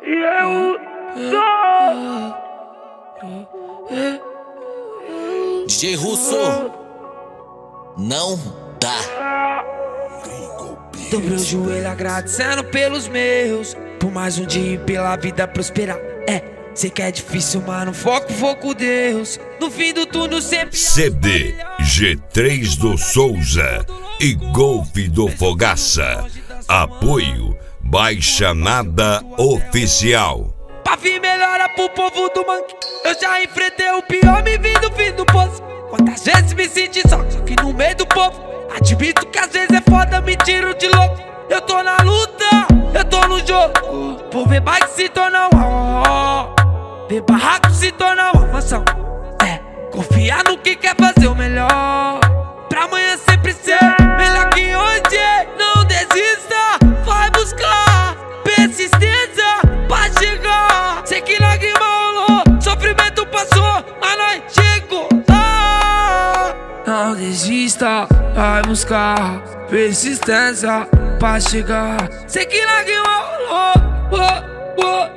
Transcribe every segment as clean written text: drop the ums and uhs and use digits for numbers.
E eu sou DJ Russo, não dá. Dobrei o joelho agradecendo pelos meus, por mais um dia e pela vida prosperar. Sei que é difícil, mano, foco com Deus. No fim do túnel sempre CD G3 do Souza e Golf do Fogaça. Apoio Baixa Nada Oficial. Pra vir melhora pro povo do Manque. Eu já enfrentei o pior, me vi do fim do poço. Quantas vezes me senti só que no meio do povo. Admito que às vezes é foda, me tiro de louco. Eu tô na luta, eu tô no jogo. Por ver bike se tornar ver barraco se tornar uma mansão. Confiar no que quer fazer o melhor, pra amanhã sempre ser melhor que hoje. Não desista, vai buscar persistência pra chegar. Sei que lágrima rolou, sofrimento passou, mas nós chegou. Não desista, vai buscar persistência pra chegar. Sei que lágrima rolou.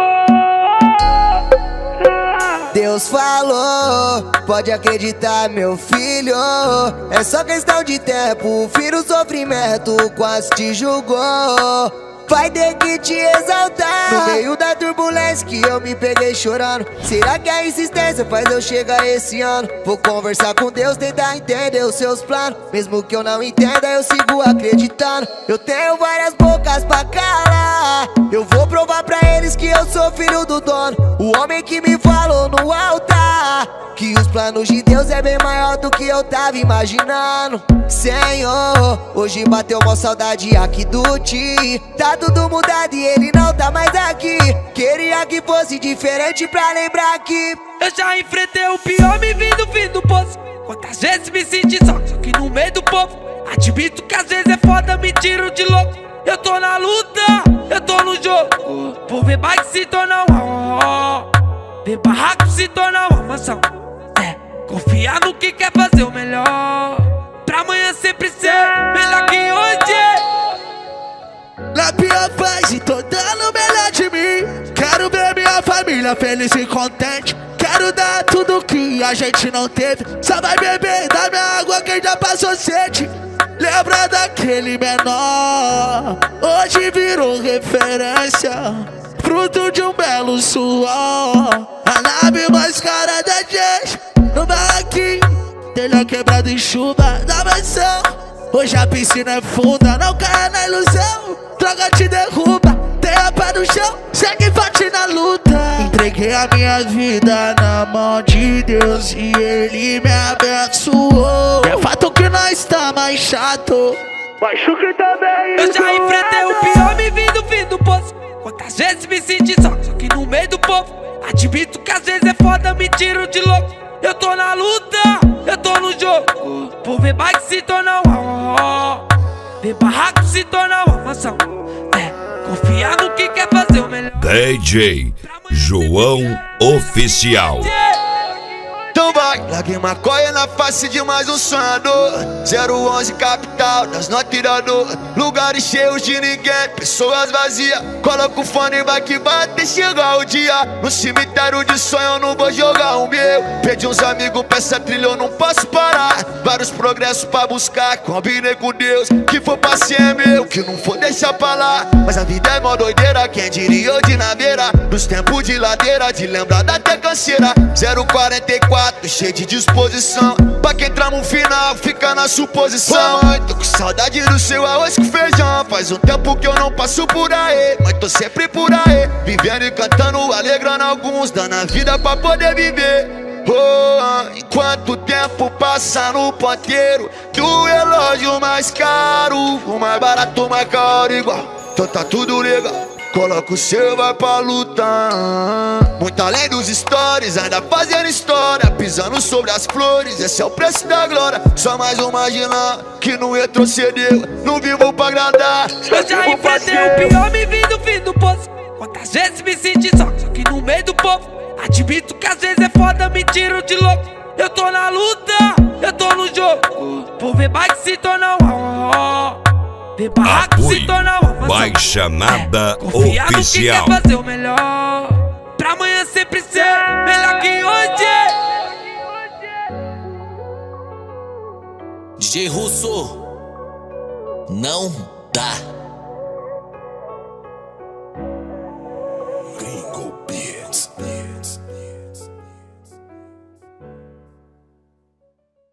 Deus falou, pode acreditar, meu filho. É só questão de tempo, o fim do sofrimento quase te julgou. Vai ter que te exaltar no meio da turbulência que eu me peguei chorando. Será que a insistência faz eu chegar esse ano? Vou conversar com Deus, tentar entender os seus planos. Mesmo que eu não entenda, eu sigo acreditando. Eu tenho várias bocas pra calar. Eu vou provar pra eles que eu sou filho do dono. O homem que me falou no altar que os planos de Deus é bem maior do que eu tava imaginando. Senhor, hoje bateu uma saudade aqui do Ti. Tá tudo mudado e ele não tá mais aqui. Queria que fosse diferente pra lembrar que eu já enfrentei o pior, me vi do fim do poço. Quantas vezes me senti só que no meio do povo. Admito que às vezes é foda, me tiro de louco. Eu tô na luta, eu tô no jogo. Por ver bike se tornar ver barraco se tornar uma mansão. Confiar no que quer fazer o melhor, pra amanhã sempre ser melhor que hoje. Na pior fase, tô dando o melhor de mim. Quero ver minha família feliz e contente. Quero dar tudo que a gente não teve. Só vai beber da minha água quem já passou sede. Lembra daquele menor, hoje virou referência, fruto de um belo suor. A nave mais cara da gente, no barraquinho, telha quebrado em chuva da mansão. Hoje a piscina é funda, não caia na ilusão. Droga te derruba, tenha pé no chão, segue forte na luta. Entreguei a minha vida na mão de Deus e Ele me abençoou. É fato que nós tá mais chato, mas Chucre também. Eu já enfrentei o pior, me vi do fim do poço. Quantas vezes me senti só que no meio do povo. Admito que às vezes é foda, me tiro de louco. Eu tô na luta, eu tô no jogo. Por ver bike se tornar ver barraco se tornar uma mansão. Confiar no que quer fazer o melhor. DJ João Oficial. então vai, larguei maconha na face de mais um sonhador. 011 capital, das não tirador. Lugares cheios de ninguém, pessoas vazias. Coloca o fone e vai que vai até chegar o dia. No cemitério de sonho eu não vou jogar o meu. Perdi uns amigos pra essa trilha eu não posso parar. Vários progressos pra buscar, combinei com Deus. Que for pra ser é meu, que não for deixar pra lá. Mas a vida é mó doideira, quem diria eu de naveira. Nos tempos de ladeira, de lembrar da até canseira. 044 cheio de disposição, pra quem trama um final, fica na suposição. Mãe, tô com saudade do seu arroz com feijão. Faz um tempo que eu não passo por aí, mas tô sempre por aí, vivendo e cantando, alegrando alguns, dando a vida pra poder viver. Enquanto o tempo passa no ponteiro do relógio mais caro, o mais barato, o mais caro igual. Então tá tudo legal, coloca o seu, vai pra luta. Muito além dos stories, ainda fazendo história, pisando sobre as flores, esse é o preço da glória. Só mais um marginal que não retrocedeu, não vivo pra agradar. Eu já enfrentei o pior, me vi do fim do poço. Quantas vezes me senti só que no meio do povo. Admito que às vezes é foda, me tiro de louco. Eu tô na luta, eu tô no jogo. Por ver bike se tornar Ver barraco se tornar uma mansão. Baixa Nada Confiar no Oficial. que quer fazer o melhor, pra amanhã sempre ser melhor que hoje. DJ Russo, não dá.